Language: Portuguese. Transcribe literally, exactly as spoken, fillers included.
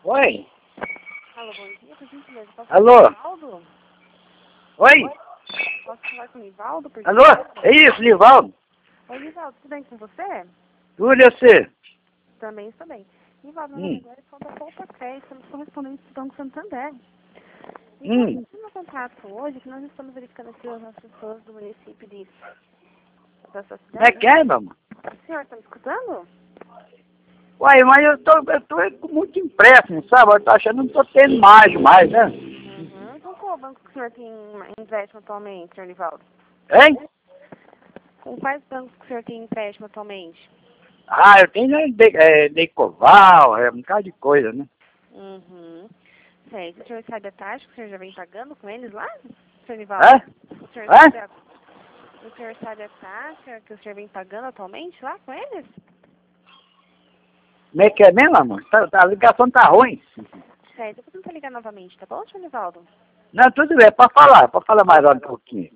Oi? Alô, bom dia, por gentileza. Posso Alô? falar com o Nivaldo? Oi? Posso falar com o Nivaldo, por Alô? gentileza? É isso, Nivaldo? Oi, Nivaldo, tudo bem com você? Tudo e você? Também estou bem. Nivaldo, meu Hum. nome agora é Solda Poupa Crédito, somos correspondentes do Banco Santander. E Hum. eu tive um contato hoje que nós estamos verificando aqui as pessoas do município de, da sua Como é cidade. que é, mamãe? O senhor está me escutando? Uai, mas eu tô, eu tô com muito empréstimo, sabe? Eu tô achando que não tô tendo mais, mais, né? Uhum. Então qual banco que o senhor tem empréstimo atualmente, senhor Nivaldo? Hein? Com quais bancos que o senhor tem empréstimo atualmente? Ah, eu tenho né, de, é, Decoval, é um bocado de coisa, né? Uhum. Certo. O senhor sabe a taxa que o senhor já vem pagando com eles lá, senhor Nivaldo? Hã? O senhor Hã? sabe a, o senhor sabe a taxa que o senhor vem pagando atualmente lá com eles? Como é que é mesmo, mamãe? Tá, tá, a ligação tá ruim. Certo. Eu vou tentar ligar novamente, tá bom, senhor Nivaldo? Não, tudo bem, pode falar, pode falar mais um pouquinho.